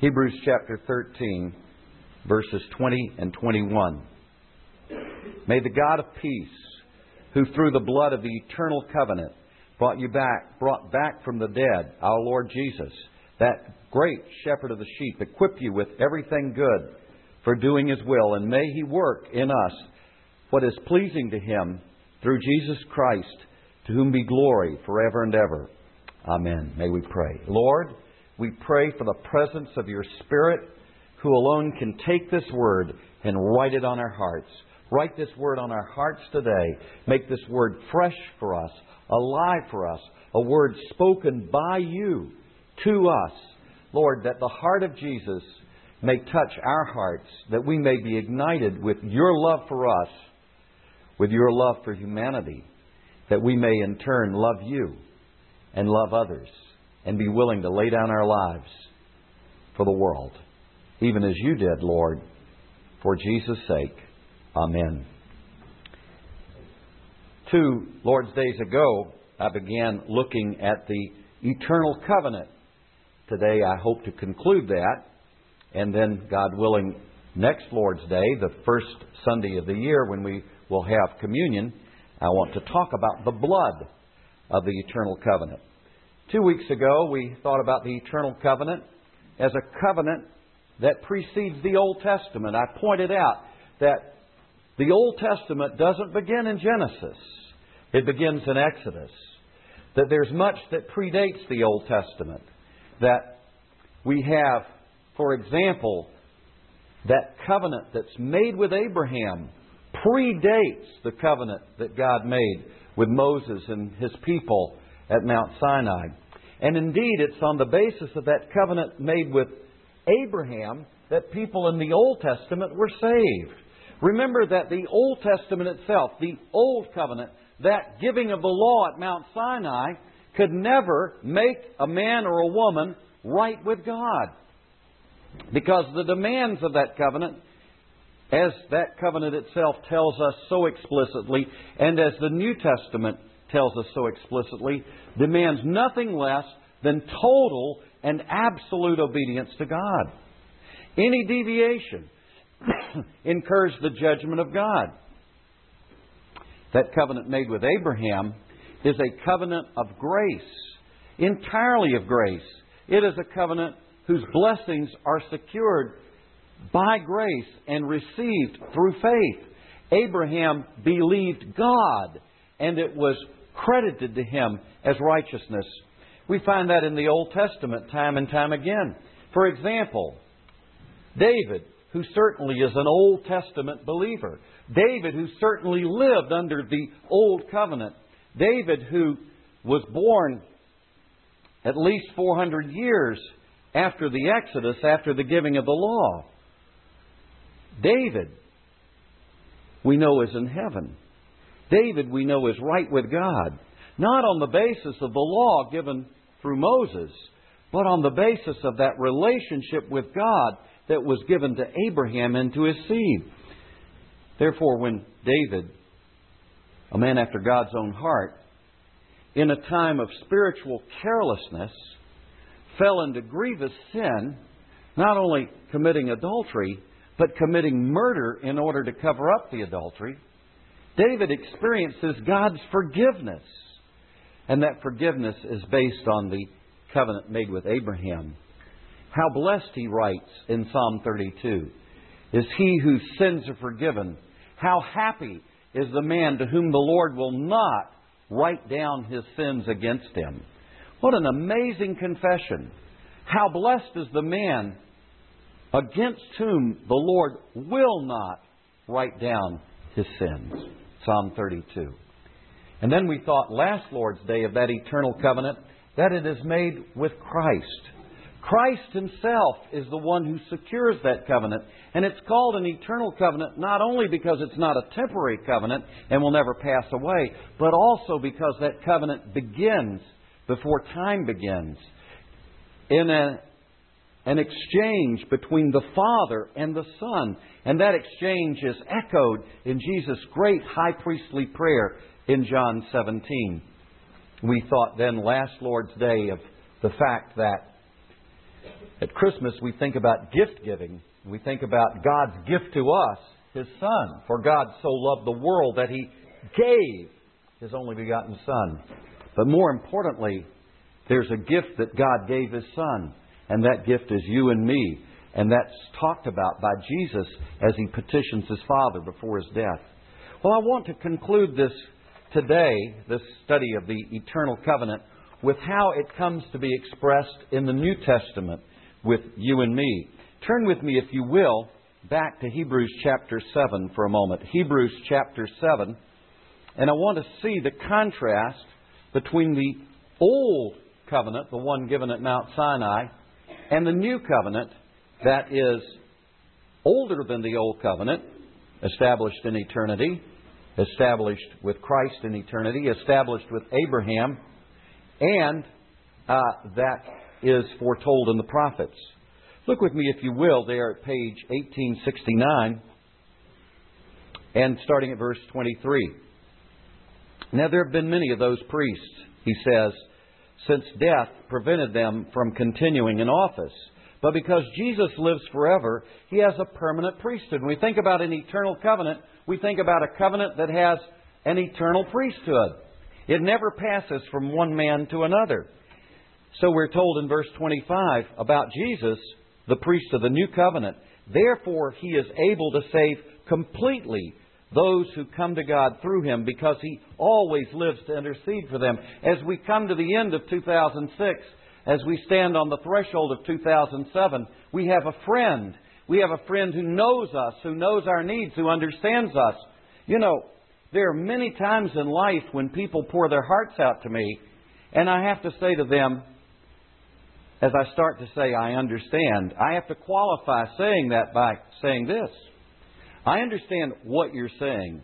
Hebrews chapter 13, verses 20 and 21. May the God of peace, who through the blood of the eternal covenant brought back from the dead our Lord Jesus, that great shepherd of the sheep, equip you with everything good for doing His will, and may He work in us what is pleasing to Him through Jesus Christ, to whom be glory forever and ever. Amen. May we pray. Lord, we pray for the presence of Your Spirit, who alone can take this Word and write it on our hearts. Write this Word on our hearts today. Make this Word fresh for us, alive for us, a Word spoken by You to us. Lord, that the heart of Jesus may touch our hearts, that we may be ignited with Your love for us, with Your love for humanity, that we may in turn love You and love others and be willing to lay down our lives for the world, even as You did, Lord, for Jesus' sake. Amen. 2 Lord's Days ago, I began looking at the eternal covenant. Today I hope to conclude that, and then, God willing, next Lord's Day, the first Sunday of the year when we will have communion, I want to talk about the blood of the eternal covenant. 2 weeks ago, we thought about the eternal covenant as a covenant that precedes the Old Testament. I pointed out that the Old Testament doesn't begin in Genesis. It begins in Exodus. That there's much that predates the Old Testament. That we have, for example, that covenant that's made with Abraham predates the covenant that God made with Moses and His people at Mount Sinai. And indeed, it's on the basis of that covenant made with Abraham that people in the Old Testament were saved. Remember that the Old Testament itself, the Old Covenant, that giving of the law at Mount Sinai, could never make a man or a woman right with God. Because the demands of that covenant, as that covenant itself tells us so explicitly, and as the New Testament tells us so explicitly, demands nothing less than total and absolute obedience to God. Any deviation incurs the judgment of God. That covenant made with Abraham is a covenant of grace, entirely of grace. It is a covenant whose blessings are secured by grace and received through faith. Abraham believed God, and it was credited to him as righteousness. We find that in the Old Testament time and time again. For example, David, who certainly is an Old Testament believer. David, who certainly lived under the Old Covenant. David, who was born at least 400 years after the Exodus, after the giving of the law. David, we know, is in heaven. David, we know, is right with God. Not on the basis of the law given through Moses, but on the basis of that relationship with God that was given to Abraham and to his seed. Therefore, when David, a man after God's own heart, in a time of spiritual carelessness, fell into grievous sin, not only committing adultery, but committing murder in order to cover up the adultery, David experiences God's forgiveness. And that forgiveness is based on the covenant made with Abraham. How blessed, he writes in Psalm 32, is he whose sins are forgiven. How happy is the man to whom the Lord will not write down his sins against him. What an amazing confession. How blessed is the man against whom the Lord will not write down his sins. Psalm 32. And then we thought last Lord's Day of that eternal covenant that it is made with Christ. Christ Himself is the one who secures that covenant. And it's called an eternal covenant not only because it's not a temporary covenant and will never pass away, but also because that covenant begins before time begins. In an exchange between the Father and the Son. And that exchange is echoed in Jesus' great high priestly prayer in John 17. We thought then last Lord's Day of the fact that At Christmas, we think about gift giving. We think about God's gift to us, His Son. For God so loved the world that He gave His only begotten Son. But more importantly, there's a gift that God gave His Son. And that gift is you and me. And that's talked about by Jesus as He petitions His Father before His death. Well, I want to conclude this today, this study of the eternal covenant, with how it comes to be expressed in the New Testament with you and me. Turn with me, if you will, back to Hebrews chapter 7 for a moment. Hebrews chapter 7. And I want to see the contrast between the old covenant, the one given at Mount Sinai, and the new covenant that is older than the old covenant, established in eternity, established with Christ in eternity, established with Abraham, and that is foretold in the prophets. Look with me, if you will, there at page 1869 and starting at verse 23. Now there have been many of those priests, he says, since death prevented them from continuing in office. But because Jesus lives forever, He has a permanent priesthood. When we think about an eternal covenant, we think about a covenant that has an eternal priesthood. It never passes from one man to another. So we're told in verse 25 about Jesus, the priest of the new covenant. Therefore, He is able to save completely those who come to God through Him, because He always lives to intercede for them. As we come to the end of 2006, as we stand on the threshold of 2007, we have a friend. We have a friend who knows us, who knows our needs, who understands us. You know, there are many times in life when people pour their hearts out to me, and I have to say to them, as I start to say, I understand, I have to qualify saying that by saying this. I understand what you're saying.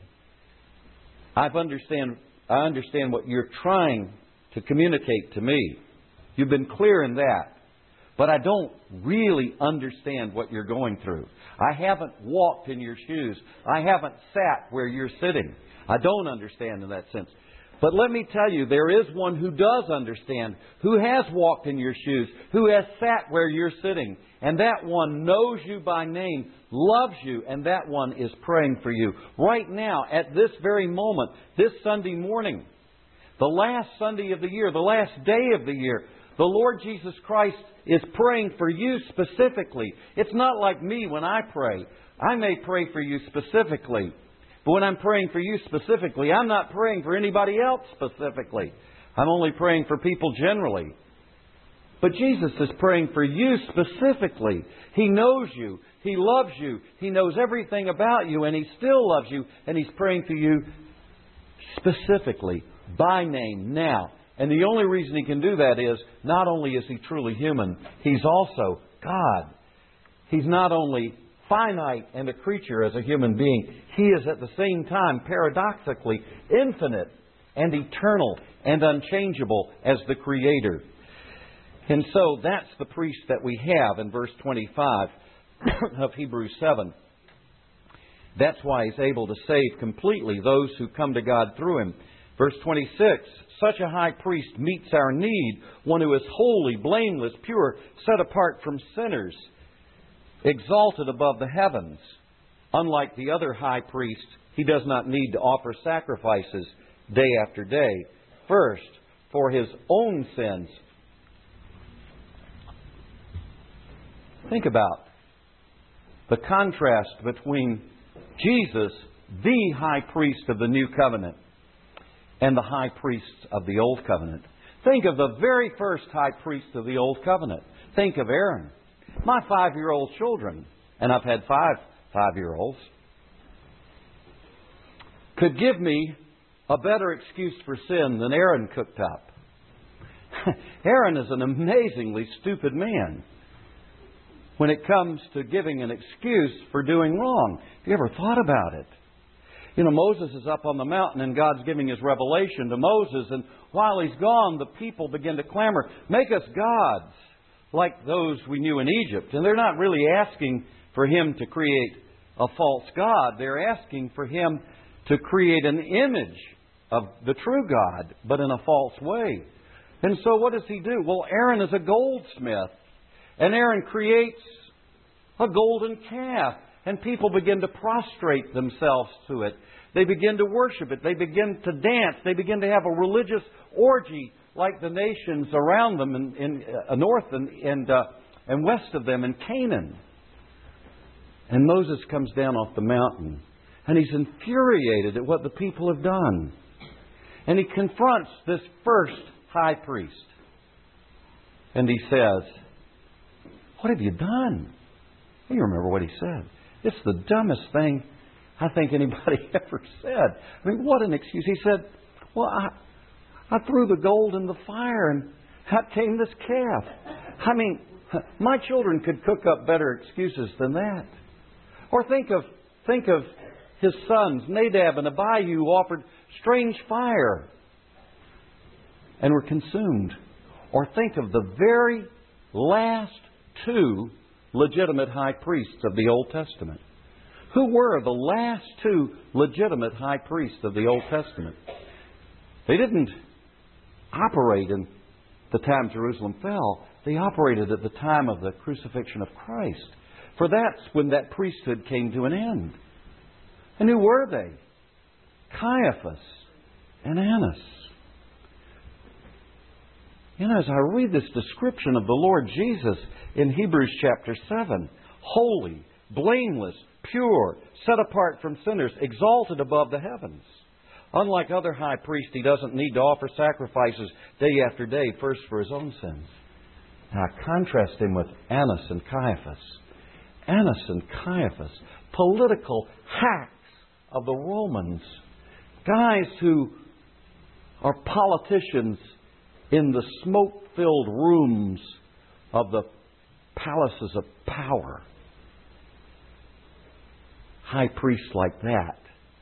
I understand what you're trying to communicate to me. You've been clear in that. But I don't really understand what you're going through. I haven't walked in your shoes. I haven't sat where you're sitting. I don't understand in that sense. But let me tell you, there is one who does understand, who has walked in your shoes, who has sat where you're sitting. And that one knows you by name, loves you, and that one is praying for you. Right now, at this very moment, this Sunday morning, the last Sunday of the year, the last day of the year, the Lord Jesus Christ is praying for you specifically. It's not like me when I pray. I may pray for you specifically. But when I'm praying for you specifically, I'm not praying for anybody else specifically. I'm only praying for people generally. But Jesus is praying for you specifically. He knows you. He loves you. He knows everything about you, and He still loves you. And He's praying for you specifically, by name, now. And the only reason He can do that is, not only is He truly human, He's also God. He's not only finite and a creature as a human being. He is at the same time, paradoxically, infinite and eternal and unchangeable as the Creator. And so that's the priest that we have in verse 25 of Hebrews 7. That's why He's able to save completely those who come to God through Him. Verse 26, such a high priest meets our need, one who is holy, blameless, pure, set apart from sinners, exalted above the heavens. Unlike the other high priest, he does not need to offer sacrifices day after day. First, for his own sins. Think about the contrast between Jesus, the high priest of the new covenant, and the high priests of the old covenant. Think of the very first high priest of the old covenant. Think of Aaron. My 5-year-old children, and I've had 5 5-year-olds, could give me a better excuse for sin than Aaron cooked up. Aaron is an amazingly stupid man when it comes to giving an excuse for doing wrong. Have you ever thought about it? You know, Moses is up on the mountain and God's giving His revelation to Moses. And while he's gone, the people begin to clamor, make us gods like those we knew in Egypt. And they're not really asking for him to create a false god. They're asking for him to create an image of the true God, but in a false way. And so what does he do? Well, Aaron is a goldsmith. And Aaron creates a golden calf. And people begin to prostrate themselves to it. They begin to worship it. They begin to dance. They begin to have a religious orgy like the nations around them in north and west of them in Canaan. And Moses comes down off the mountain. And he's infuriated at what the people have done. And he confronts this first high priest. And he says, "What have you done?" You remember what he said. It's the dumbest thing I think anybody ever said. I mean, what an excuse. He said, "Well, I threw the gold in the fire and out came this calf." I mean, my children could cook up better excuses than that. Or think of his sons, Nadab and Abihu, who offered strange fire and were consumed. Or think of the very last two legitimate high priests of the Old Testament. Who were the last two legitimate high priests of the Old Testament? They didn't operate in the time Jerusalem fell. They operated at the time of the crucifixion of Christ. For that's when that priesthood came to an end. And who were they? Caiaphas and Annas. You know, as I read this description of the Lord Jesus in Hebrews chapter 7, holy, blameless, pure, set apart from sinners, exalted above the heavens. Unlike other high priests, he doesn't need to offer sacrifices day after day, first for his own sins. Now contrast him with Annas and Caiaphas. Annas and Caiaphas, political hacks of the Romans, guys who are politicians in the smoke-filled rooms of the palaces of power. High priests like that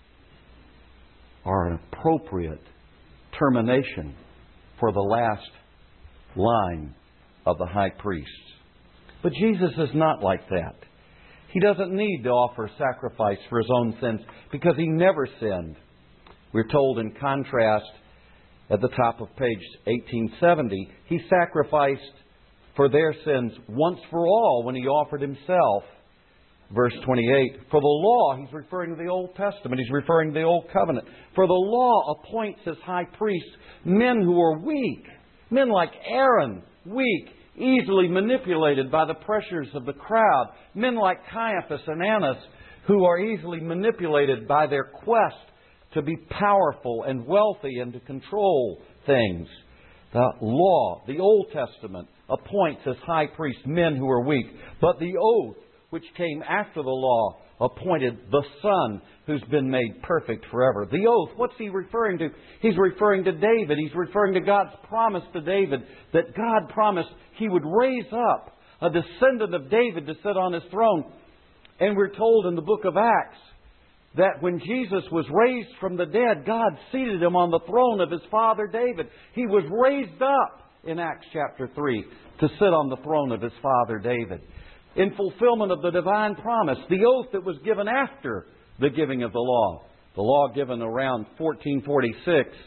are an appropriate termination for the last line of the high priests. But Jesus is not like that. He doesn't need to offer sacrifice for his own sins because he never sinned. We're told in contrast at the top of page 1870, he sacrificed for their sins once for all when he offered himself. Verse 28, for the law, he's referring to the Old Testament, he's referring to the Old Covenant. For the law appoints as high priests men who are weak, men like Aaron, weak, easily manipulated by the pressures of the crowd, men like Caiaphas and Annas, who are easily manipulated by their quest to be powerful and wealthy and to control things. The law, the Old Testament, appoints as high priests men who are weak. But the oath, which came after the law, appointed the Son who's been made perfect forever. The oath, what's he referring to? He's referring to David. He's referring to God's promise to David that God promised He would raise up a descendant of David to sit on His throne. And we're told in the book of Acts that when Jesus was raised from the dead, God seated Him on the throne of His father David. He was raised up in Acts chapter 3 to sit on the throne of His father David. In fulfillment of the divine promise, the oath that was given after the giving of the law given around 1446,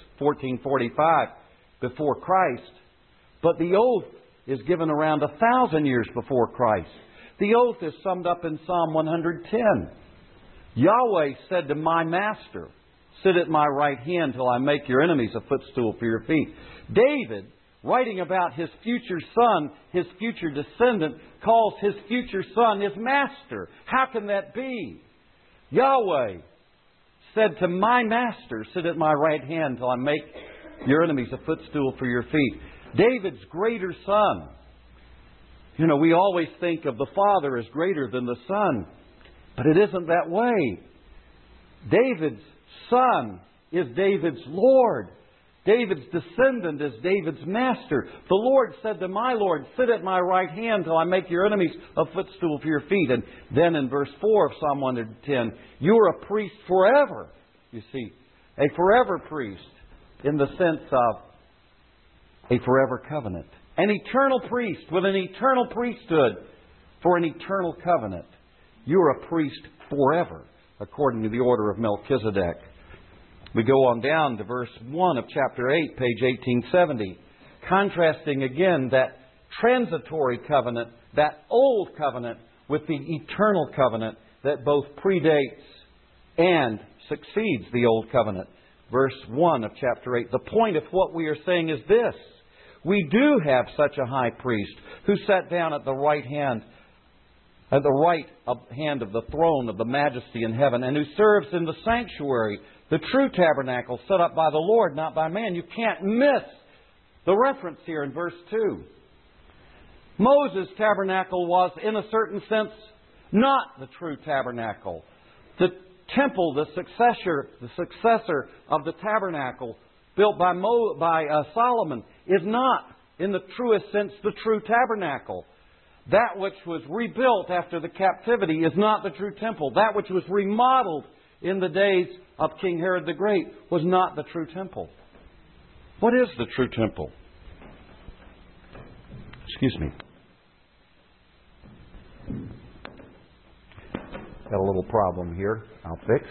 1445 before Christ. But the oath is given around 1,000 years before Christ. The oath is summed up in Psalm 110. Yahweh said to my master, sit at my right hand till I make your enemies a footstool for your feet. David, writing about his future son, his future descendant, calls his future son his master. How can that be? Yahweh said to my master, sit at my right hand till I make your enemies a footstool for your feet. David's greater son. You know, we always think of the Father as greater than the Son, but it isn't that way. David's son is David's Lord. David's descendant is David's master. The Lord said to my Lord, sit at my right hand till I make your enemies a footstool for your feet. And then in verse 4 of Psalm 110, you are a priest forever. You see, a forever priest in the sense of a forever covenant. An eternal priest with an eternal priesthood for an eternal covenant. You are a priest forever, according to the order of Melchizedek. We go on down to verse 1 of chapter 8, page 1870, contrasting again that transitory covenant that old covenant with the eternal covenant that both predates and succeeds the old covenant. Verse 1 of chapter 8. The point of what we are saying is this: we do have such a high priest who sat down at the right hand of the throne of the majesty in heaven, and who serves in the sanctuary, the true tabernacle set up by the Lord, not by man. You can't miss the reference here in verse 2. Moses' tabernacle was, in a certain sense, not the true tabernacle. The temple, the successor of the tabernacle built by Solomon, is not, in the truest sense, the true tabernacle. That which was rebuilt after the captivity is not the true temple. That which was remodeled in the days of King Herod the Great was not the true temple. What is the true temple? Excuse me. Got a little problem here. I'll fix.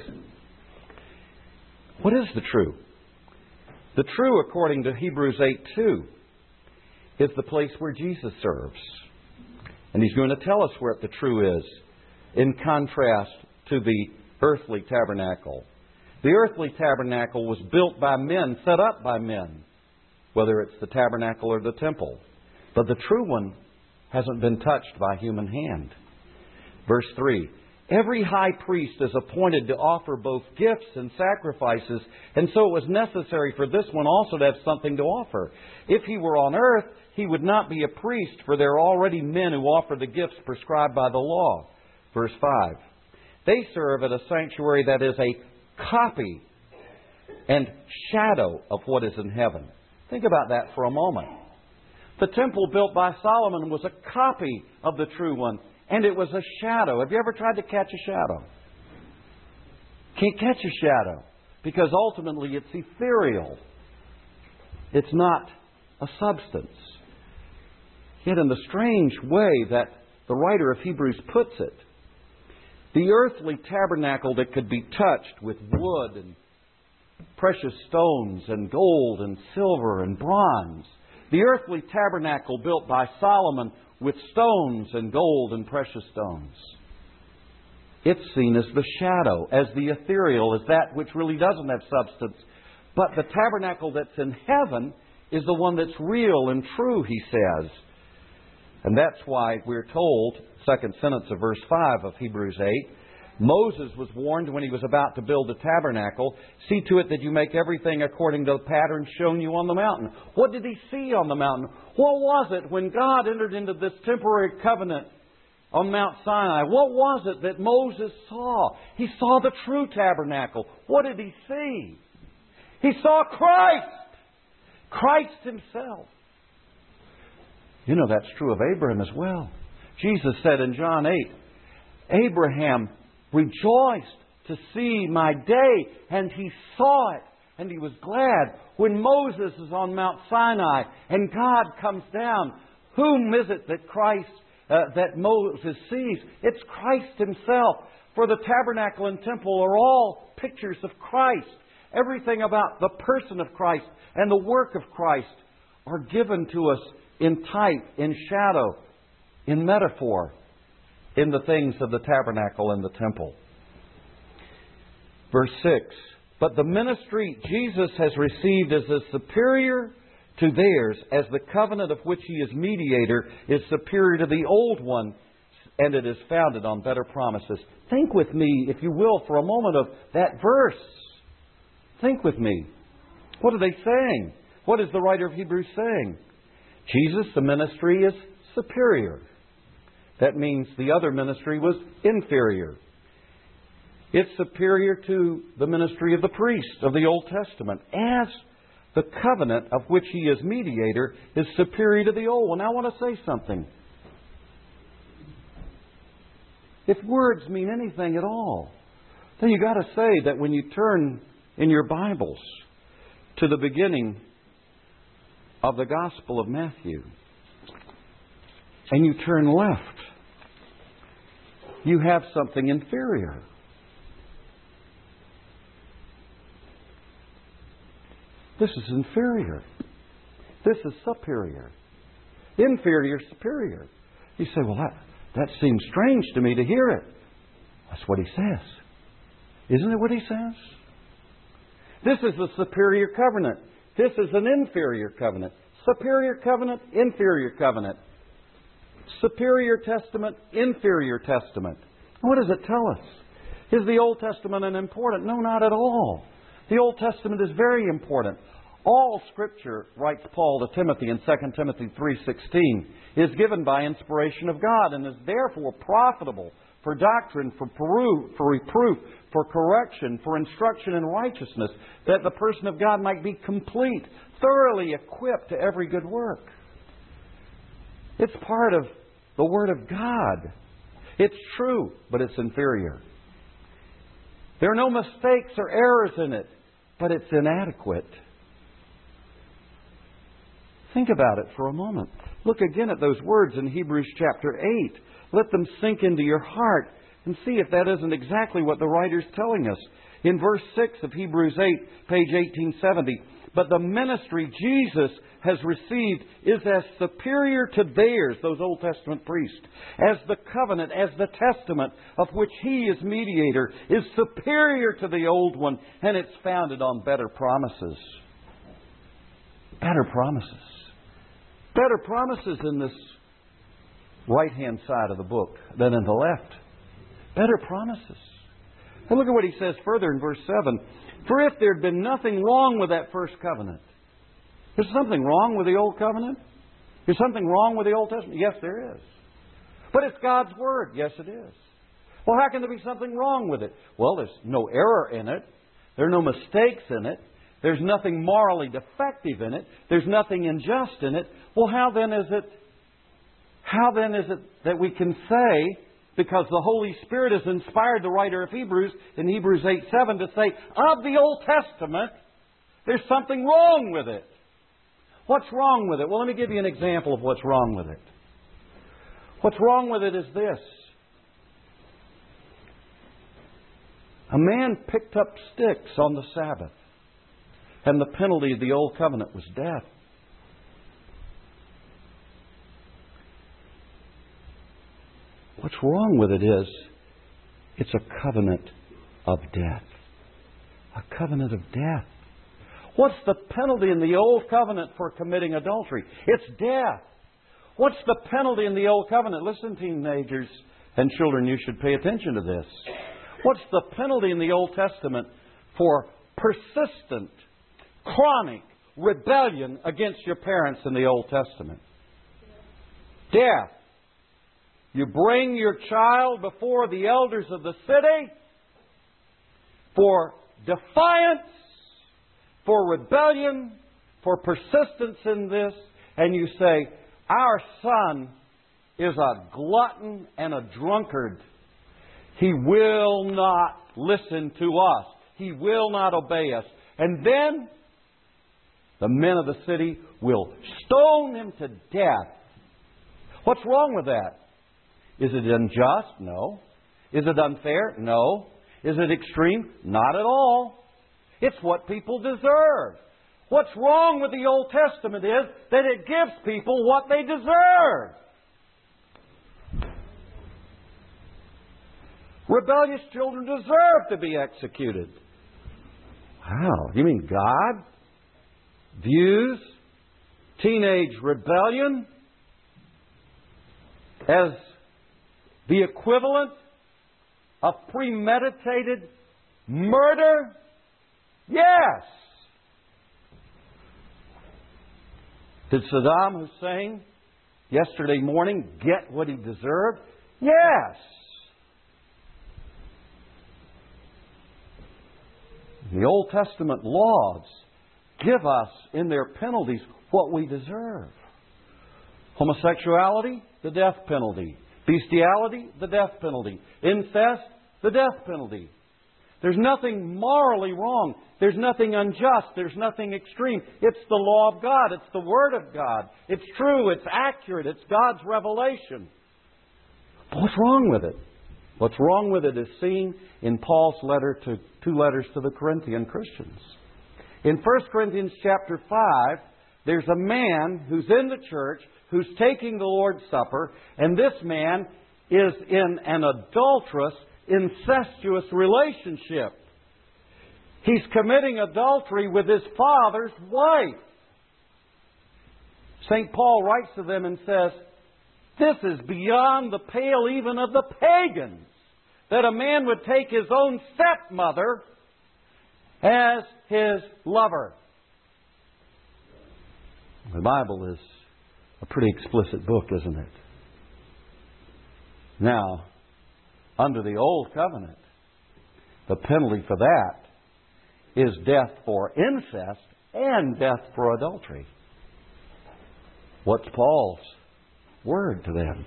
What is the true? The true, according to Hebrews 8:2, is the place where Jesus serves. And He's going to tell us where the true is, in contrast to the earthly tabernacle. The earthly tabernacle was built by men, set up by men, whether it's the tabernacle or the temple. But the true one hasn't been touched by human hand. Verse 3. Every high priest is appointed to offer both gifts and sacrifices, and so it was necessary for this one also to have something to offer. If he were on earth, he would not be a priest, for there are already men who offer the gifts prescribed by the law. Verse 5. They serve at a sanctuary that is a copy and shadow of what is in heaven. Think about that for a moment. The temple built by Solomon was a copy of the true one, and it was a shadow. Have you ever tried to catch a shadow? Can't catch a shadow, because ultimately it's ethereal. It's not a substance. Yet in the strange way that the writer of Hebrews puts it, the earthly tabernacle that could be touched with wood and precious stones and gold and silver and bronze, the earthly tabernacle built by Solomon with stones and gold and precious stones, it's seen as the shadow, as the ethereal, as that which really doesn't have substance. But the tabernacle that's in heaven is the one that's real and true, he says. And that's why we're told, second sentence of verse 5 of Hebrews 8, Moses was warned when he was about to build a tabernacle, see to it that you make everything according to the pattern shown you on the mountain. What did he see on the mountain? What was it when God entered into this temporary covenant on Mount Sinai? What was it that Moses saw? He saw the true tabernacle. What did he see? He saw Christ. Christ Himself. You know that's true of Abraham as well. Jesus said in John 8, Abraham rejoiced to see my day, and he saw it, and he was glad. When Moses is on Mount Sinai and God comes down, whom is it that Moses sees? It's Christ Himself. For the tabernacle and temple are all pictures of Christ. Everything about the person of Christ and the work of Christ are given to us in type, in shadow, in metaphor, in the things of the tabernacle and the temple. Verse 6. But the ministry Jesus has received is as superior to theirs as the covenant of which He is mediator is superior to the old one, and it is founded on better promises. Think with me, if you will, for a moment of that verse. Think with me. What are they saying? What is the writer of Hebrews saying? Jesus, the ministry, is superior. That means the other ministry was inferior. It's superior to the ministry of the priest of the Old Testament, as the covenant of which He is mediator is superior to the old one. Now I want to say something. If words mean anything at all, then you've got to say that when you turn in your Bibles to the beginning of the Gospel of Matthew, and you turn left, you have something inferior. This is inferior. This is superior. Inferior, superior. You say, well, that seems strange to me to hear it. That's what He says. Isn't it what He says? This is the superior covenant. This is an inferior covenant. Superior covenant, inferior covenant. Superior testament, inferior testament. What does it tell us? Is the Old Testament unimportant? No, not at all. The Old Testament is very important. All Scripture, writes Paul to Timothy in 2 Timothy 3:16, is given by inspiration of God and is therefore profitable for doctrine, for reproof, for correction, for instruction in righteousness, that the person of God might be complete, thoroughly equipped to every good work. It's part of the Word of God. It's true, but it's inferior. There are no mistakes or errors in it, but it's inadequate. Think about it for a moment. Look again at those words in Hebrews chapter 8. Let them sink into your heart and see if that isn't exactly what the writer's telling us. In verse 6 of Hebrews 8, page 1870, but the ministry Jesus has received is as superior to theirs, those Old Testament priests, as the covenant, as the testament of which He is mediator, is superior to the old one, and it's founded on better promises. Better promises. Better promises in this right-hand side of the book than in the left. Better promises. And look at what he says further in verse 7. For if there had been nothing wrong with that first covenant. There's something wrong with the Old Covenant? There's something wrong with the Old Testament? Yes, there is. But it's God's Word. Yes, it is. Well, how can there be something wrong with it? Well, there's no error in it. There are no mistakes in it. There's nothing morally defective in it. There's nothing unjust in it. Well, how then is it that we can say, because the Holy Spirit has inspired the writer of Hebrews in Hebrews 8:7 to say, of the Old Testament, there's something wrong with it. What's wrong with it? Well, let me give you an example of what's wrong with it. What's wrong with it is this. A man picked up sticks on the Sabbath, and the penalty of the Old Covenant was death. What's wrong with it is, it's a covenant of death. A covenant of death. What's the penalty in the Old Covenant for committing adultery? It's death. What's the penalty in the Old Covenant? Listen, teenagers and children, you should pay attention to this. What's the penalty in the Old Testament for persistent, chronic rebellion against your parents in the Old Testament? Death. You bring your child before the elders of the city for defiance, for rebellion, for persistence in this, and you say, our son is a glutton and a drunkard. He will not listen to us. He will not obey us. And then the men of the city will stone him to death. What's wrong with that? Is it unjust? No. Is it unfair? No. Is it extreme? Not at all. It's what people deserve. What's wrong with the Old Testament is that it gives people what they deserve. Rebellious children deserve to be executed. Wow. You mean God views teenage rebellion as the equivalent of premeditated murder? Yes. Did Saddam Hussein yesterday morning get what he deserved? Yes. The Old Testament laws give us in their penalties what we deserve. Homosexuality, the death penalty. Bestiality, the death penalty. Incest, the death penalty. There's nothing morally wrong. There's nothing unjust. There's nothing extreme. It's the law of God. It's the Word of God. It's true. It's accurate. It's God's revelation. But what's wrong with it? What's wrong with it is seen in Paul's two letters to the Corinthian Christians. In 1 Corinthians chapter 5, there's a man who's in the church who's taking the Lord's Supper, and this man is in an adulterous, incestuous relationship. He's committing adultery with his father's wife. St. Paul writes to them and says, this is beyond the pale even of the pagans, that a man would take his own stepmother as his lover. The Bible is a pretty explicit book, isn't it? Now, under the Old Covenant, the penalty for that is death for incest and death for adultery. What's Paul's word to them?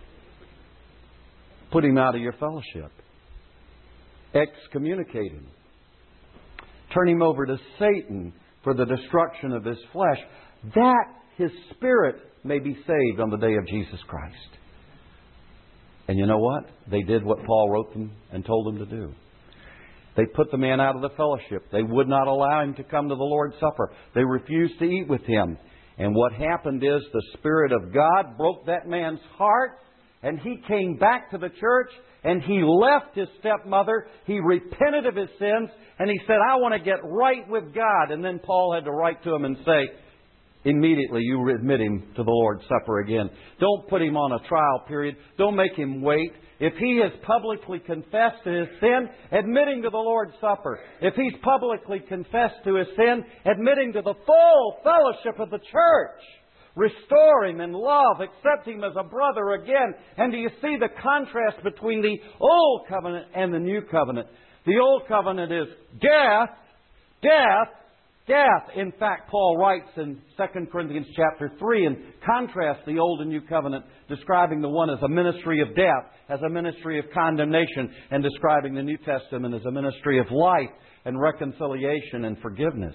Put him out of your fellowship. Excommunicate him. Turn him over to Satan for the destruction of his flesh, that his spirit may be saved on the day of Jesus Christ. And you know what? They did what Paul wrote them and told them to do. They put the man out of the fellowship. They would not allow him to come to the Lord's Supper. They refused to eat with him. And what happened is the Spirit of God broke that man's heart, and he came back to the church, and he left his stepmother. He repented of his sins, and he said, I want to get right with God. And then Paul had to write to him and say, immediately you admit him to the Lord's Supper again. Don't put him on a trial period. Don't make him wait. If he has publicly confessed to his sin, admitting to the Lord's Supper. If he's publicly confessed to his sin, admitting to the full fellowship of the church. Restore him in love. Accept him as a brother again. And do you see the contrast between the Old Covenant and the New Covenant? The Old Covenant is death, death, death. In fact, Paul writes in 2 Corinthians chapter 3 and contrasts the Old and New Covenant, describing the one as a ministry of death, as a ministry of condemnation, and describing the New Testament as a ministry of life and reconciliation and forgiveness.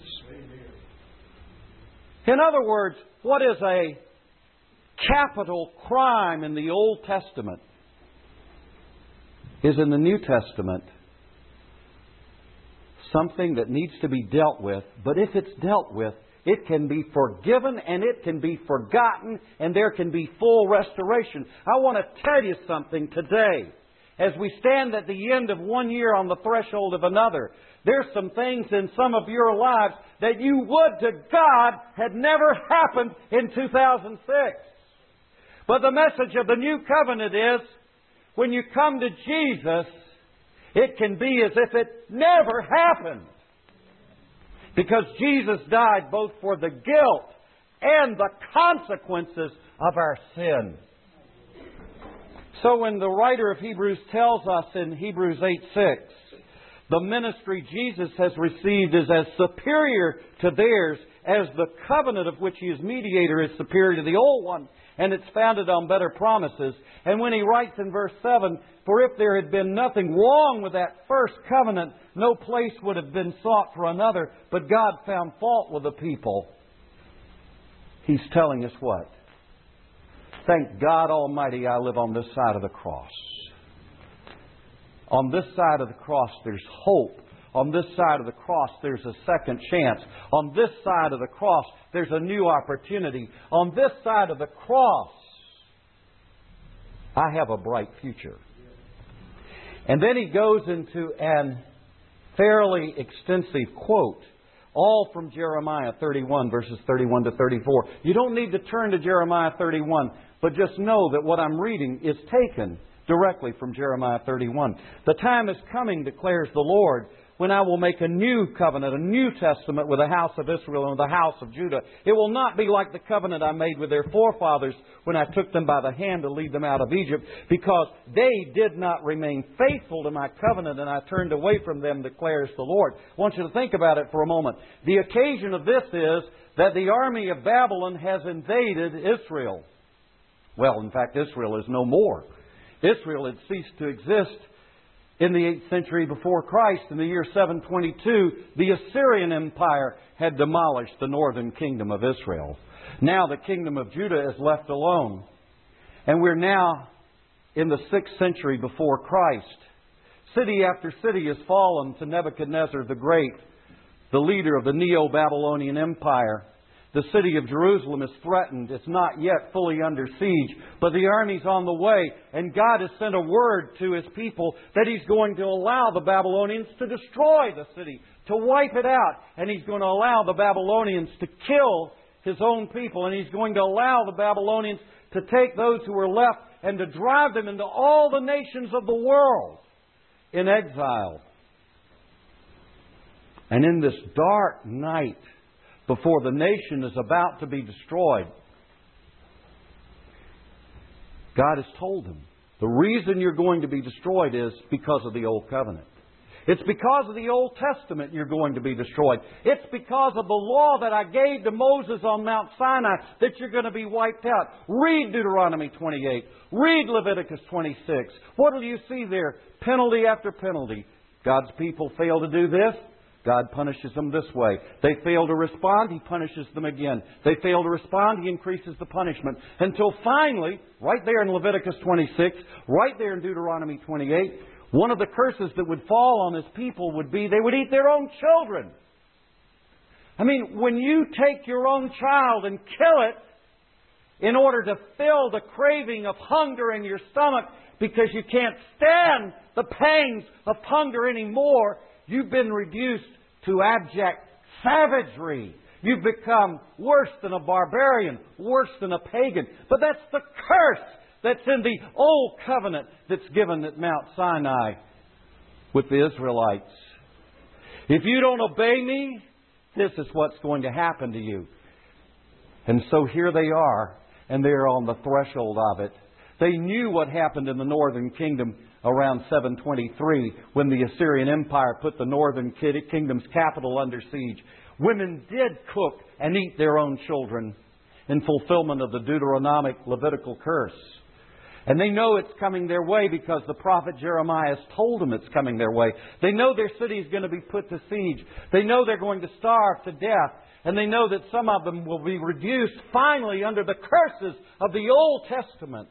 In other words, what is a capital crime in the Old Testament is in the New Testament something that needs to be dealt with, but if it's dealt with, it can be forgiven and it can be forgotten and there can be full restoration. I want to tell you something today. As we stand at the end of one year on the threshold of another, there's some things in some of your lives that you would to God had never happened in 2006. But the message of the New Covenant is, when you come to Jesus, it can be as if it never happened. Because Jesus died both for the guilt and the consequences of our sin. So when the writer of Hebrews tells us in Hebrews 8:6, the ministry Jesus has received is as superior to theirs as the covenant of which He is mediator is superior to the old one, and it's founded on better promises. And when he writes in verse 7, for if there had been nothing wrong with that first covenant, no place would have been sought for another, but God found fault with the people. He's telling us what? Thank God Almighty I live on this side of the cross. On this side of the cross there's hope. On this side of the cross there's a second chance. On this side of the cross there's a new opportunity. On this side of the cross I have a bright future. And then he goes into an fairly extensive quote, all from Jeremiah 31, verses 31 to 34. You don't need to turn to Jeremiah 31, but just know that what I'm reading is taken directly from Jeremiah 31. The time is coming, declares the Lord, when I will make a new covenant, a new testament with the house of Israel and the house of Judah. It will not be like the covenant I made with their forefathers when I took them by the hand to lead them out of Egypt, because they did not remain faithful to my covenant and I turned away from them, declares the Lord. I want you to think about it for a moment. The occasion of this is that the army of Babylon has invaded Israel. Well, in fact, Israel is no more. Israel had ceased to exist in the 8th century before Christ. In the year 722, the Assyrian Empire had demolished the northern kingdom of Israel. Now the kingdom of Judah is left alone. And we're now in the 6th century before Christ. City after city has fallen to Nebuchadnezzar the Great, the leader of the Neo-Babylonian Empire. The city of Jerusalem is threatened. It's not yet fully under siege, but the army's on the way. And God has sent a word to His people that He's going to allow the Babylonians to destroy the city, to wipe it out. And He's going to allow the Babylonians to kill His own people. And He's going to allow the Babylonians to take those who are left and to drive them into all the nations of the world in exile. And in this dark night, before the nation is about to be destroyed, God has told them, the reason you're going to be destroyed is because of the Old Covenant. It's because of the Old Testament you're going to be destroyed. It's because of the law that I gave to Moses on Mount Sinai that you're going to be wiped out. Read Deuteronomy 28. Read Leviticus 26. What do you see there? Penalty after penalty. God's people fail to do this. God punishes them this way. They fail to respond, He punishes them again. They fail to respond, He increases the punishment. Until finally, right there in Leviticus 26, right there in Deuteronomy 28, one of the curses that would fall on His people would be they would eat their own children. I mean, when you take your own child and kill it in order to fill the craving of hunger in your stomach because you can't stand the pangs of hunger anymore, you've been reduced to abject savagery. You've become worse than a barbarian, worse than a pagan. But that's the curse that's in the Old Covenant that's given at Mount Sinai with the Israelites. If you don't obey me, this is what's going to happen to you. And so here they are, and they're on the threshold of it. They knew what happened in the northern kingdom around 723 when the Assyrian Empire put the northern kingdom's capital under siege. Women did cook and eat their own children in fulfillment of the Deuteronomic Levitical curse. And they know it's coming their way because the prophet Jeremiah has told them it's coming their way. They know their city is going to be put to siege. They know they're going to starve to death. And they know that some of them will be reduced finally under the curses of the Old Testament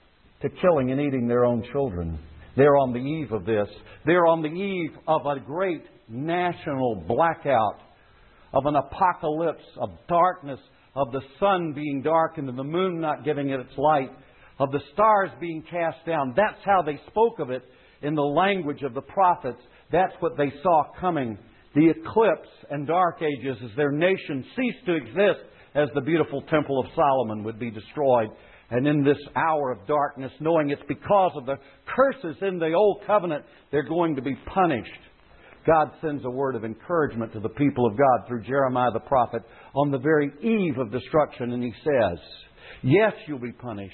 to killing and eating their own children. They're on the eve of this. They're on the eve of a great national blackout, of an apocalypse, of darkness, of the sun being darkened and the moon not giving it its light, of the stars being cast down. That's how they spoke of it in the language of the prophets. That's what they saw coming. The eclipse and dark ages as their nation ceased to exist, as the beautiful Temple of Solomon would be destroyed. And in this hour of darkness, knowing it's because of the curses in the Old Covenant, they're going to be punished. God sends a word of encouragement to the people of God through Jeremiah the prophet on the very eve of destruction. And He says, yes, you'll be punished.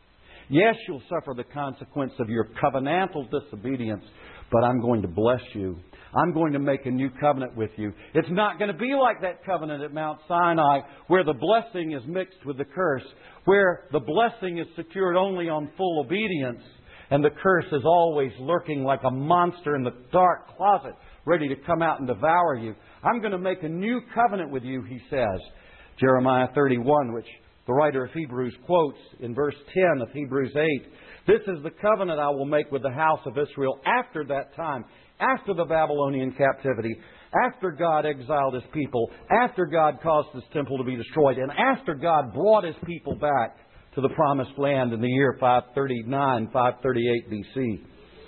Yes, you'll suffer the consequence of your covenantal disobedience, but I'm going to bless you. I'm going to make a new covenant with you. It's not going to be like that covenant at Mount Sinai where the blessing is mixed with the curse, where the blessing is secured only on full obedience and the curse is always lurking like a monster in the dark closet, ready to come out and devour you. I'm going to make a new covenant with you, He says. Jeremiah 31, which the writer of Hebrews quotes in verse 10 of Hebrews 8. This is the covenant I will make with the house of Israel after that time, after the Babylonian captivity, after God exiled His people, after God caused His temple to be destroyed, and after God brought His people back to the promised land in the year 539, 538 BC.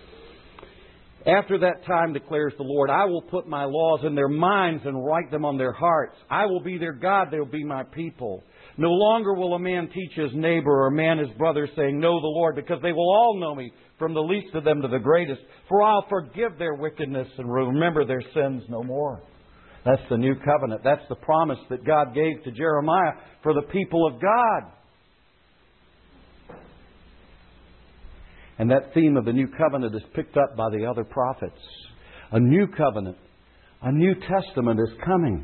After that time, declares the Lord, I will put my laws in their minds and write them on their hearts. I will be their God, they will be my people. No longer will a man teach his neighbor or a man his brother, saying, know the Lord, because they will all know me, from the least of them to the greatest. For I'll forgive their wickedness and remember their sins no more. That's the new covenant. That's the promise that God gave to Jeremiah for the people of God. And that theme of the new covenant is picked up by the other prophets. A new covenant, a new testament is coming.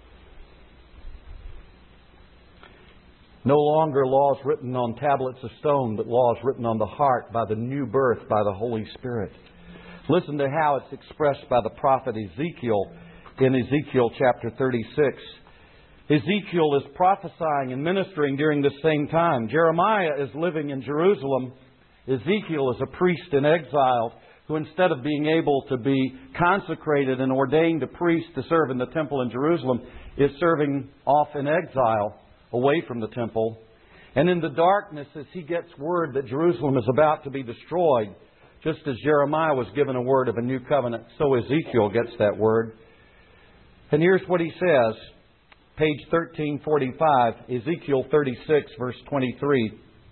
No longer laws written on tablets of stone, but laws written on the heart by the new birth, by the Holy Spirit. Listen to how it's expressed by the prophet Ezekiel in Ezekiel chapter 36. Ezekiel is prophesying and ministering during the same time. Jeremiah is living in Jerusalem. Ezekiel is a priest in exile who instead of being able to be consecrated and ordained a priest to serve in the temple in Jerusalem, is serving off in exile away from the temple. And in the darkness, as he gets word that Jerusalem is about to be destroyed, just as Jeremiah was given a word of a new covenant, so Ezekiel gets that word. And here's what he says, page 1345, Ezekiel 36, verse 23.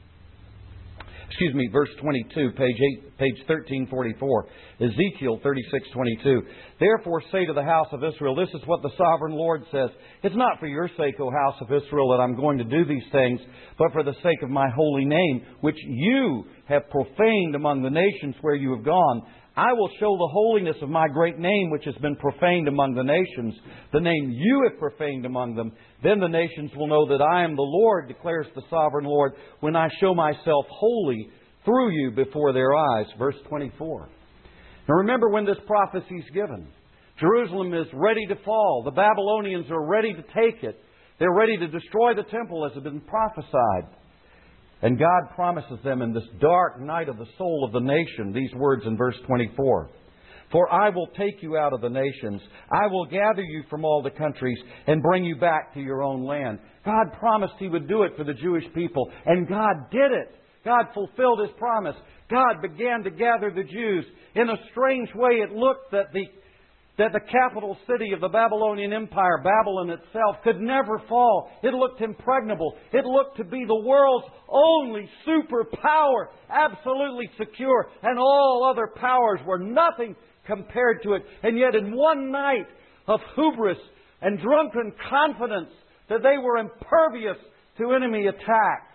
Verse 22, page 1344, Ezekiel 36:22. Therefore say to the house of Israel, this is what the sovereign Lord says. It's not for your sake, O house of Israel, that I'm going to do these things, but for the sake of my holy name, which you have profaned among the nations where you have gone. I will show the holiness of my great name, which has been profaned among the nations, the name you have profaned among them. Then the nations will know that I am the Lord, declares the sovereign Lord, when I show myself holy through you before their eyes. Verse 24. Now remember when this prophecy is given. Jerusalem is ready to fall. The Babylonians are ready to take it. They're ready to destroy the temple as had been prophesied. And God promises them in this dark night of the soul of the nation, these words in verse 24. For I will take you out of the nations. I will gather you from all the countries and bring you back to your own land. God promised He would do it for the Jewish people. And God did it. God fulfilled His promise. God began to gather the Jews. In a strange way, it looked that the capital city of the Babylonian Empire, Babylon itself, could never fall. It looked impregnable. It looked to be the world's only superpower, absolutely secure, and all other powers were nothing compared to it. And yet in one night of hubris and drunken confidence that they were impervious to enemy attack,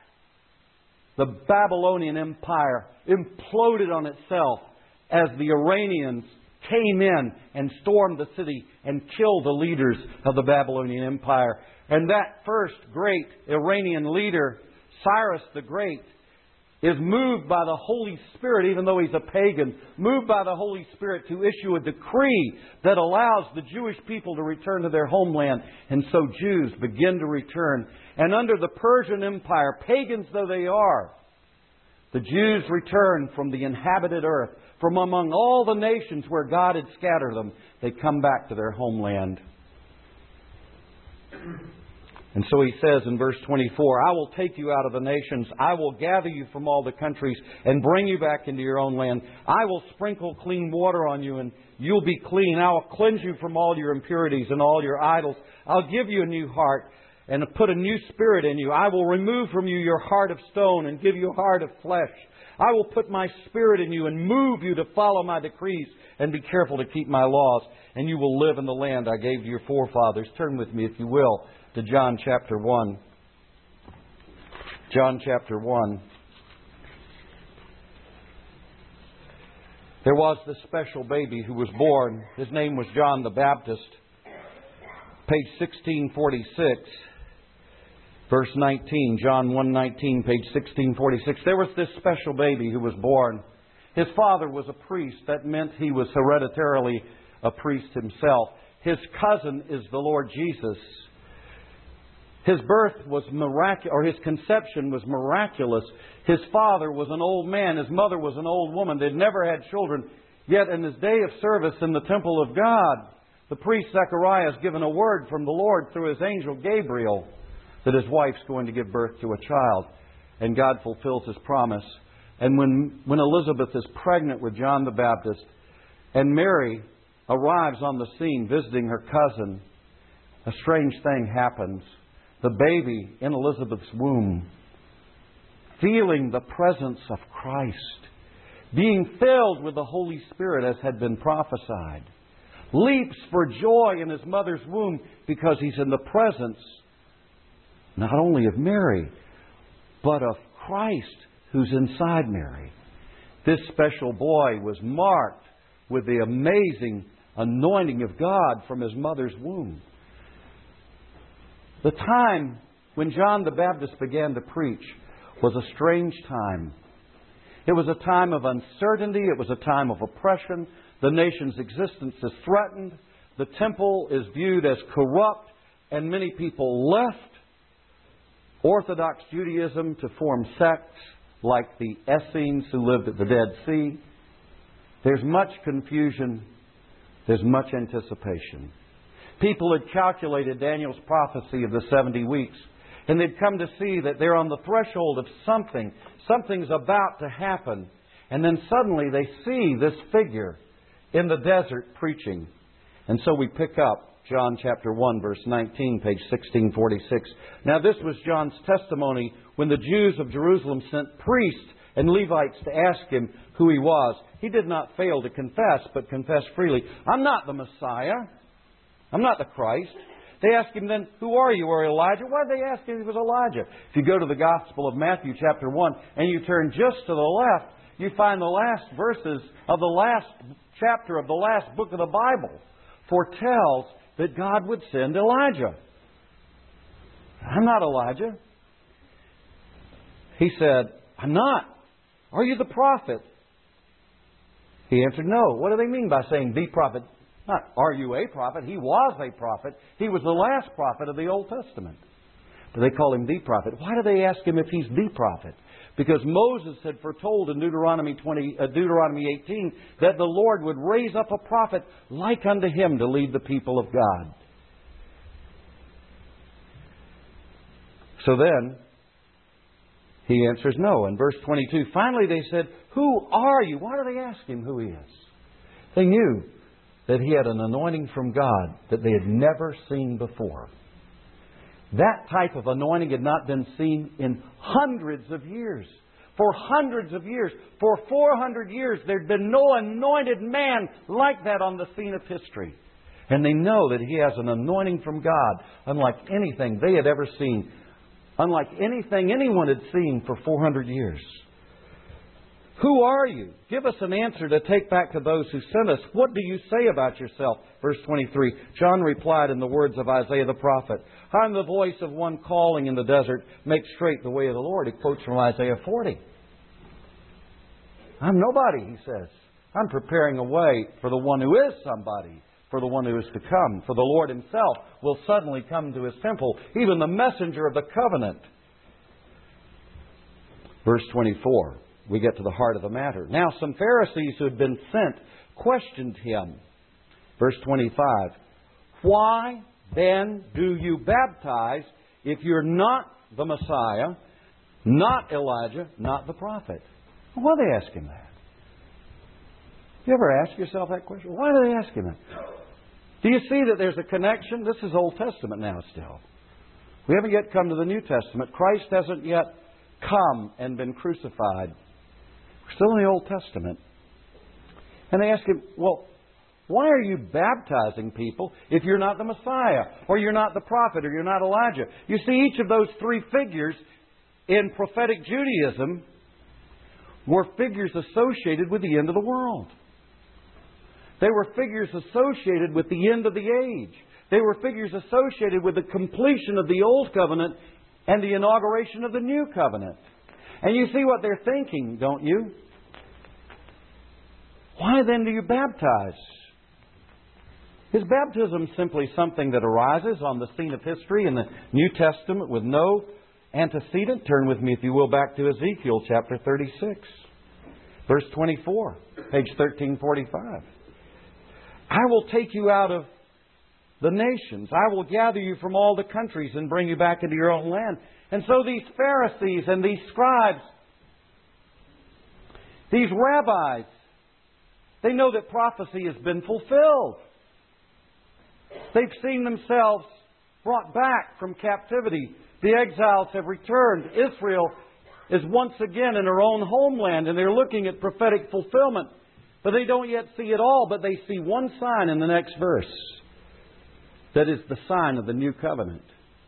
the Babylonian Empire imploded on itself as the Iranians came in and stormed the city and killed the leaders of the Babylonian Empire. And that first great Iranian leader, Cyrus the Great, is moved by the Holy Spirit, even though he's a pagan, moved by the Holy Spirit to issue a decree that allows the Jewish people to return to their homeland. And so Jews begin to return. And under the Persian Empire, pagans though they are, the Jews return from the inhabited earth. From among all the nations where God had scattered them, they come back to their homeland. And so he says in verse 24, I will take you out of the nations. I will gather you from all the countries and bring you back into your own land. I will sprinkle clean water on you and you'll be clean. I will cleanse you from all your impurities and all your idols. I'll give you a new heart and put a new spirit in you. I will remove from you your heart of stone and give you a heart of flesh. I will put my spirit in you and move you to follow my decrees and be careful to keep my laws. And you will live in the land I gave to your forefathers. Turn with me, if you will, to John chapter 1. John chapter 1. There was this special baby who was born. His name was John the Baptist. Page 1646. Verse 19, John 1:19, page 1646. There was this special baby who was born. His father was a priest. That meant he was hereditarily a priest himself. His cousin is the Lord Jesus. His birth was miraculous, or his conception was miraculous. His father was an old man. His mother was an old woman. They'd never had children. Yet in his day of service in the temple of God, the priest Zechariah is given a word from the Lord through his angel Gabriel that his wife's going to give birth to a child. And God fulfills His promise. And when Elizabeth is pregnant with John the Baptist, and Mary arrives on the scene visiting her cousin, a strange thing happens. The baby in Elizabeth's womb, feeling the presence of Christ, being filled with the Holy Spirit as had been prophesied, leaps for joy in his mother's womb because he's in the presence not only of Mary, but of Christ who's inside Mary. This special boy was marked with the amazing anointing of God from his mother's womb. The time when John the Baptist began to preach was a strange time. It was a time of uncertainty. It was a time of oppression. The nation's existence is threatened. The temple is viewed as corrupt, and many people left Orthodox Judaism to form sects like the Essenes who lived at the Dead Sea. There's much confusion. There's much anticipation. People had calculated Daniel's prophecy of the 70 weeks, and they'd come to see that they're on the threshold of something. Something's about to happen. And then suddenly they see this figure in the desert preaching. And so we pick up John chapter 1, verse 19, page 1646. Now this was John's testimony when the Jews of Jerusalem sent priests and Levites to ask him who he was. He did not fail to confess, but confessed freely, I'm not the Messiah. I'm not the Christ. They asked him then, who are you? Or Elijah? Why did they ask him if he was Elijah? If you go to the Gospel of Matthew chapter 1 and you turn just to the left, you find the last verses of the last chapter of the last book of the Bible foretells that God would send Elijah. I'm not Elijah. He said, I'm not. Are you the prophet? He answered, no. What do they mean by saying the prophet? Not, are you a prophet? He was a prophet. He was the last prophet of the Old Testament. But they call him the prophet. Why do they ask him if he's the prophet? Because Moses had foretold in Deuteronomy 18 that the Lord would raise up a prophet like unto him to lead the people of God. So then, he answers no. In verse 22, finally they said, who are you? Why do they ask him who he is? They knew that he had an anointing from God that they had never seen before. That type of anointing had not been seen in hundreds of years. For hundreds of years, for 400 years, there'd been no anointed man like that on the scene of history. And they know that he has an anointing from God unlike anything they had ever seen, unlike anything anyone had seen for 400 years. Who are you? Give us an answer to take back to those who sent us. What do you say about yourself? Verse 23. John replied in the words of Isaiah the prophet, I'm the voice of one calling in the desert, make straight the way of the Lord. He quotes from Isaiah 40. I'm nobody, he says. I'm preparing a way for the one who is somebody, for the one who is to come. For the Lord himself will suddenly come to his temple, even the messenger of the covenant. Verse 24. We get to the heart of the matter. Now some Pharisees who had been sent questioned him. Verse 25. Why then do you baptize if you're not the Messiah, not Elijah, not the prophet? Why do they ask him that? You ever ask yourself that question? Why do they ask him that? Do you see that there's a connection? This is Old Testament now still. We haven't yet come to the New Testament. Christ hasn't yet come and been crucified. We're still in the Old Testament. And they ask him, well, why are you baptizing people if you're not the Messiah, or you're not the prophet, or you're not Elijah? You see, each of those three figures in prophetic Judaism were figures associated with the end of the world. They were figures associated with the end of the age. They were figures associated with the completion of the Old Covenant and the inauguration of the New Covenant. And you see what they're thinking, don't you? Why then do you baptize? Is baptism simply something that arises on the scene of history in the New Testament with no antecedent? Turn with me, if you will, back to Ezekiel chapter 36, verse 24, page 1345. I will take you out of the nations. I will gather you from all the countries and bring you back into your own land. And so these Pharisees and these scribes, these rabbis, they know that prophecy has been fulfilled. They've seen themselves brought back from captivity. The exiles have returned. Israel is once again in her own homeland, and they're looking at prophetic fulfillment. But they don't yet see it all, but they see one sign in the next verse. That is the sign of the new covenant.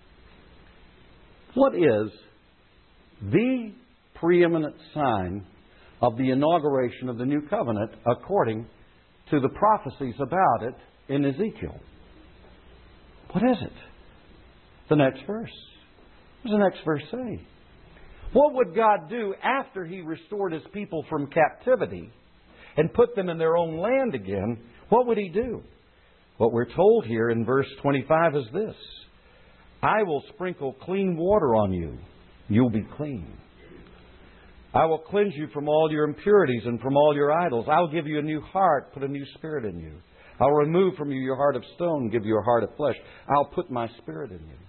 What is the preeminent sign of the inauguration of the new covenant according to the prophecies about it in Ezekiel? What is it? The next verse. What does the next verse say? What would God do after He restored His people from captivity and put them in their own land again? What would He do? What we're told here in verse 25 is this: I will sprinkle clean water on you. You'll be clean. I will cleanse you from all your impurities and from all your idols. I will give you a new heart, put a new spirit in you. I will remove from you your heart of stone, give you a heart of flesh. I'll put my spirit in you.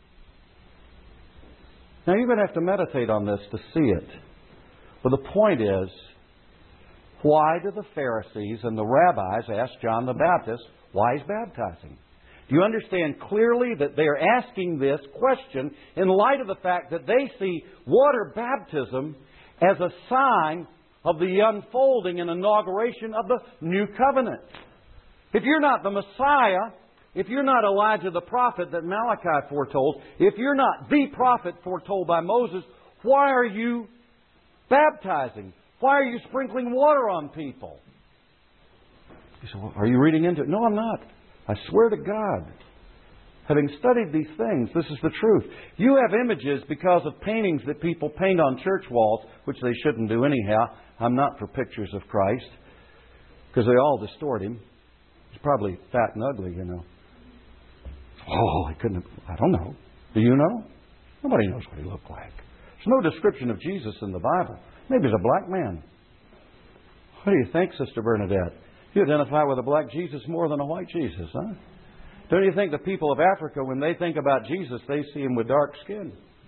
Now you're going to have to meditate on this to see it. But the point is, why do the Pharisees and the rabbis ask John the Baptist why he's baptizing? Do you understand clearly that they're asking this question in light of the fact that they see water baptism as a sign of the unfolding and inauguration of the new covenant? If you're not the Messiah, if you're not Elijah the prophet that Malachi foretold, if you're not the prophet foretold by Moses, why are you baptizing? Why are you sprinkling water on people? You say, well, are you reading into it? No, I'm not. I swear to God, having studied these things, this is the truth. You have images because of paintings that people paint on church walls, which they shouldn't do anyhow. I'm not for pictures of Christ, because they all distort Him. He's probably fat and ugly, you know. Oh, I couldn't have, I don't know. Do you know? Nobody knows what He looked like. There's no description of Jesus in the Bible. Maybe He's a black man. What do you think, Sister Bernadette? You identify with a black Jesus more than a white Jesus, huh? Don't you think the people of Africa, when they think about Jesus, they see Him with dark skin?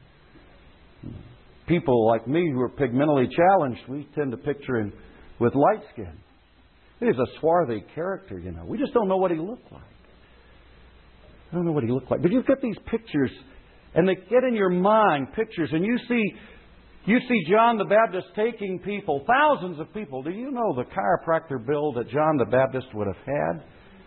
People like me who are pigmentally challenged, we tend to picture Him with light skin. He's a swarthy character, you know. We just don't know what He looked like. I don't know what He looked like. But you've got these pictures, and they get in your mind, pictures, and you see John the Baptist taking people, thousands of people. Do you know the chiropractor bill that John the Baptist would have had?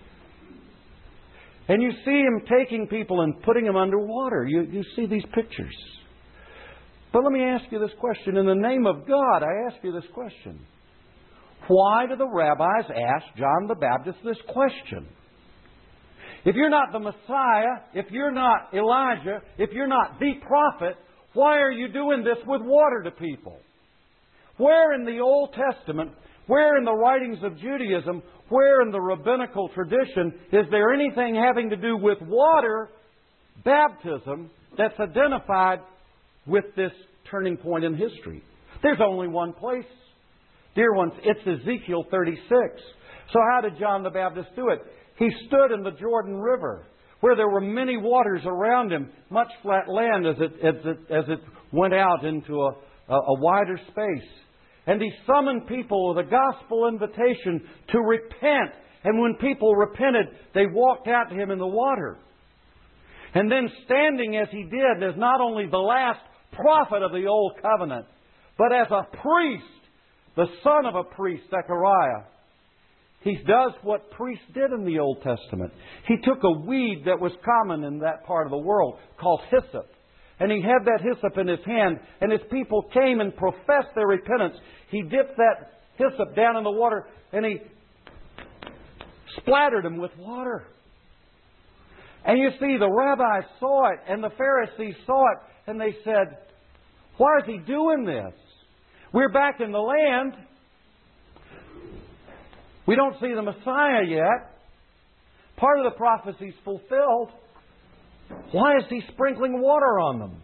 And you see him taking people and putting them underwater. You see these pictures. But let me ask you this question. In the name of God, I ask you this question. Why do the rabbis ask John the Baptist this question? If you're not the Messiah, if you're not Elijah, if you're not the prophet, why are you doing this with water to people? Where in the Old Testament, where in the writings of Judaism, where in the rabbinical tradition is there anything having to do with water baptism that's identified with this turning point in history? There's only one place. Dear ones, it's Ezekiel 36. So how did John the Baptist do it? He stood in the Jordan River, where there were many waters around him, much flat land as it went out into a wider space. And He summoned people with a gospel invitation to repent. And when people repented, they walked out to Him in the water. And then standing as He did as not only the last prophet of the Old Covenant, but as a priest, the son of a priest, Zechariah, He does what priests did in the Old Testament. He took a weed that was common in that part of the world called hyssop. And He had that hyssop in His hand. And as people came and professed their repentance, He dipped that hyssop down in the water and He splattered them with water. And you see, the rabbis saw it and the Pharisees saw it. And they said, why is He doing this? We're back in the land. We don't see the Messiah yet. Part of the prophecy's fulfilled. Why is He sprinkling water on them?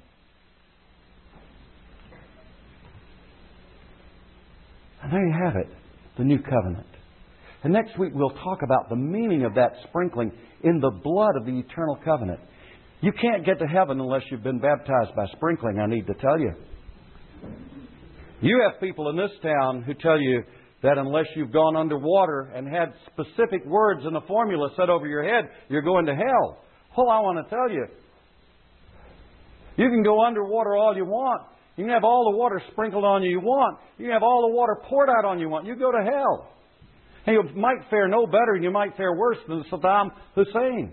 And there you have it, the new covenant. And next week we'll talk about the meaning of that sprinkling in the blood of the eternal covenant. You can't get to heaven unless you've been baptized by sprinkling, I need to tell you. You have people in this town who tell you that unless you've gone underwater and had specific words in a formula set over your head, you're going to hell. Well, I want to tell you, you can go underwater all you want. You can have all the water sprinkled on you want. You can have all the water poured out on you want. You go to hell. And you might fare no better and you might fare worse than Saddam Hussein.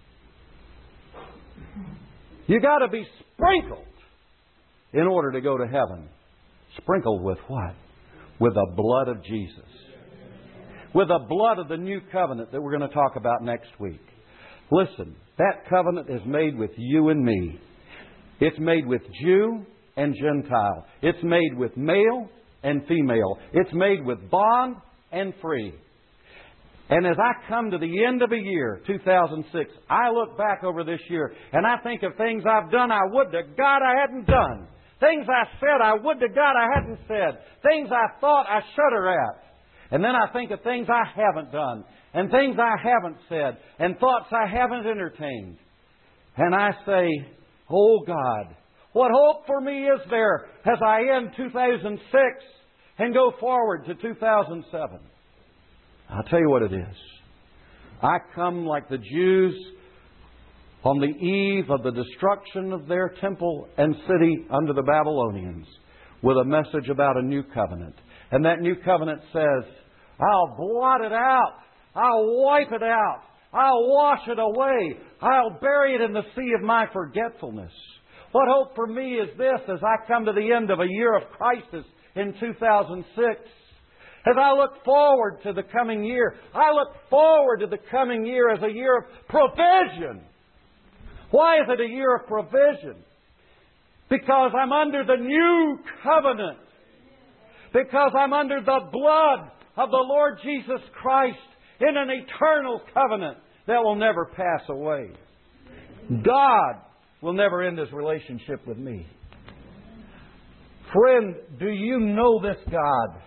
You got to be sprinkled in order to go to heaven. Sprinkled with what? With the blood of Jesus. With the blood of the new covenant that we're going to talk about next week. Listen, that covenant is made with you and me. It's made with Jew and Gentile. It's made with male and female. It's made with bond and free. And as I come to the end of a year, 2006, I look back over this year and I think of things I've done I would to God I hadn't done. Things I said I would to God I hadn't said. Things I thought I shudder at. And then I think of things I haven't done. And things I haven't said. And thoughts I haven't entertained. And I say, oh God, what hope for me is there as I end 2006 and go forward to 2007? I'll tell you what it is. I come like the Jews on the eve of the destruction of their temple and city under the Babylonians with a message about a new covenant. And that new covenant says, I'll blot it out. I'll wipe it out. I'll wash it away. I'll bury it in the sea of my forgetfulness. What hope for me is this as I come to the end of a year of crisis in 2006. As I look forward to the coming year, I look forward to the coming year as a year of provision. Why is it a year of provision? Because I'm under the new covenant. Because I'm under the blood of the Lord Jesus Christ in an eternal covenant that will never pass away. God will never end His relationship with me. Friend, do you know this God?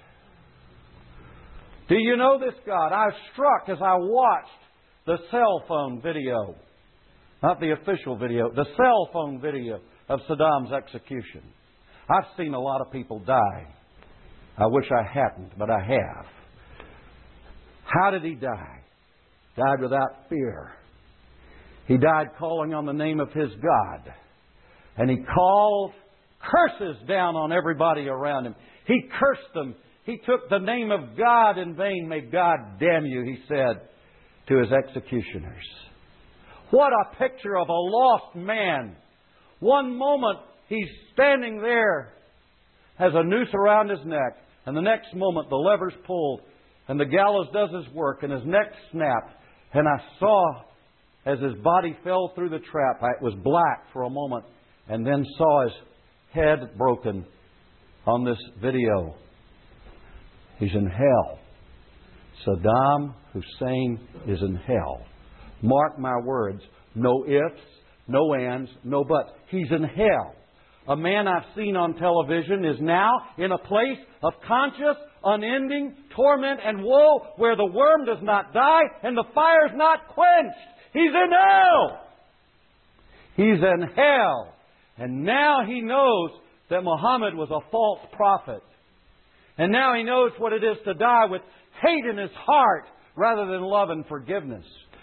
Do you know this God? I was struck as I watched the cell phone video. Not the official video, the cell phone video of Saddam's execution. I've seen a lot of people die. I wish I hadn't, but I have. How did he die? Died without fear. He died calling on the name of his God. And he called curses down on everybody around him. He cursed them. He took the name of God in vain. May God damn you, he said to his executioners. What a picture of a lost man. One moment he's standing there, has a noose around his neck, and the next moment the lever's pulled and the gallows does his work and his neck snapped. And I saw as his body fell through the trap, it was black for a moment, and then saw his head broken on this video. He's in hell. Saddam Hussein is in hell. Mark my words. No ifs, no ands, no buts. He's in hell. A man I've seen on television is now in a place of conscious, unending torment and woe where the worm does not die and the fire's not quenched. He's in hell. He's in hell. And now he knows that Muhammad was a false prophet. And now he knows what it is to die with hate in his heart rather than love and forgiveness.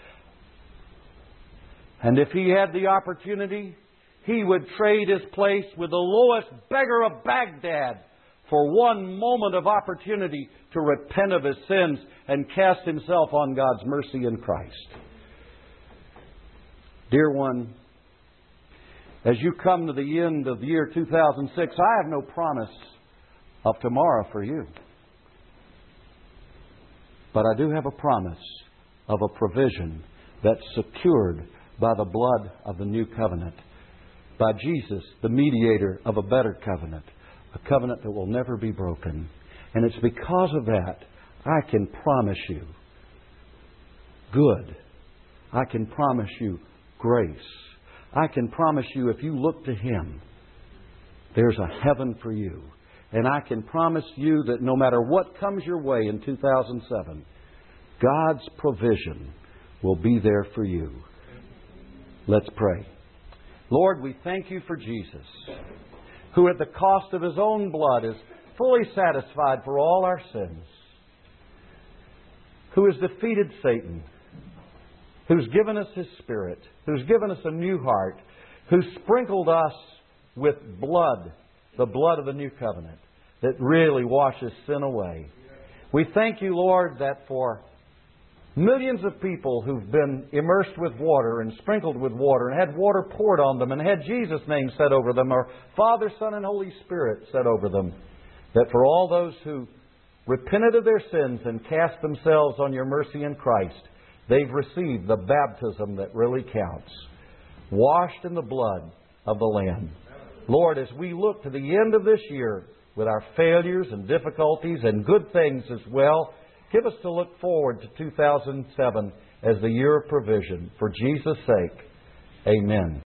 And if he had the opportunity, he would trade his place with the lowest beggar of Baghdad for one moment of opportunity to repent of his sins and cast himself on God's mercy in Christ. Dear one, as you come to the end of the year 2006, I have no promise of tomorrow for you. But I do have a promise of a provision that's secured by the blood of the new covenant. By Jesus, the mediator of a better covenant. A covenant that will never be broken. And it's because of that I can promise you good. I can promise you grace. I can promise you if you look to Him, there's a heaven for you. And I can promise you that no matter what comes your way in 2007, God's provision will be there for you. Let's pray. Lord, we thank You for Jesus, who at the cost of His own blood is fully satisfied for all our sins, who has defeated Satan, who's given us His Spirit, who's given us a new heart, who sprinkled us with blood, the blood of the new covenant, that really washes sin away. We thank You, Lord, that for millions of people who've been immersed with water and sprinkled with water and had water poured on them and had Jesus' name said over them, or Father, Son, and Holy Spirit said over them, that for all those who repented of their sins and cast themselves on Your mercy in Christ, they've received the baptism that really counts, washed in the blood of the Lamb. Lord, as we look to the end of this year with our failures and difficulties and good things as well, give us to look forward to 2007 as the year of provision. For Jesus' sake, amen.